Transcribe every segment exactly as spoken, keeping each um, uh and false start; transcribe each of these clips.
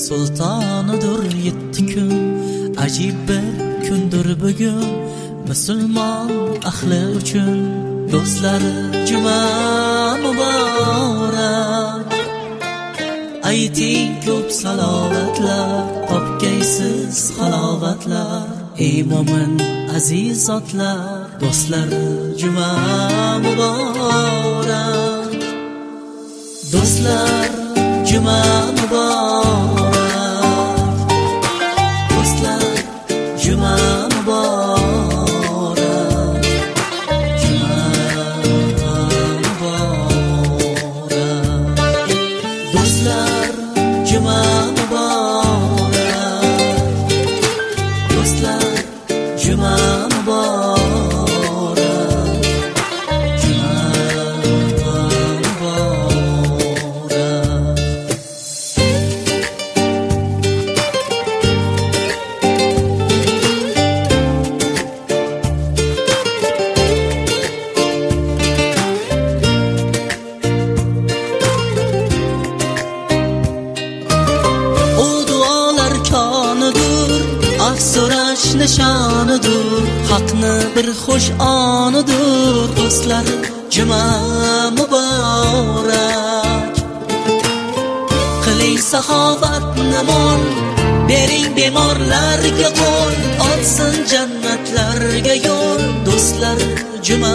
sultonidir yetti kun. Ajib bir kundir bugun musulmon ahli uchun. Do'stlari juma muborak, ayting ko'p salovatlar, topgaysiz halovatlar. Ey mo'min aziz zotlar, do'stlari juma muborak. Do'stlar juma muborak, do'stlar juma muborak, juma muborak. Do'stlar juma muborak, do'stlar juma muborak, juma muborak. O duolar konidir, afso'rash nishonidir, haqni bir xush onidir. Do'stlar juma muborak, qiling saxovat namon, bering bemorlarga qo'l, ochsin jannatlarga yo'l. Do'stlar juma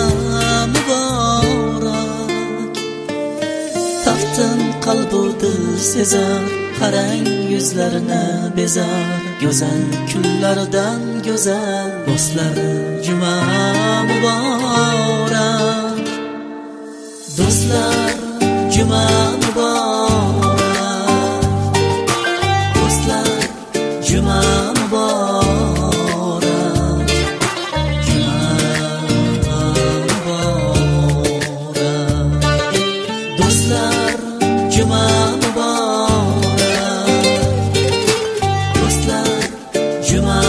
muborak, taftin qalbu dil sezar, qarang yuzlarini bezar, go'zal kunlardan go'zal. Do'stlar juma muborak, do'stlar juma muborak, do'stlar juma muborak, juma muborak. Do'stlar juma muborak, do'stlar juma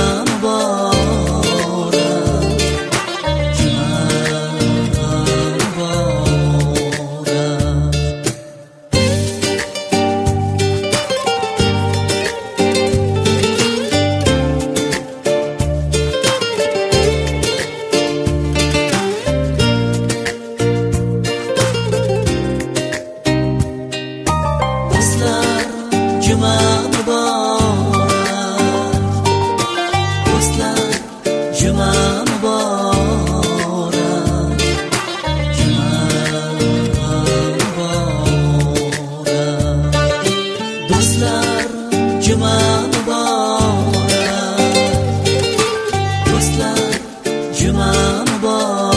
muborak, juma muborak. Do'stlar juma muborak, do'stlar juma muborak, juma muborak. Do'stlar juma muborak, do'stlar juma muborak.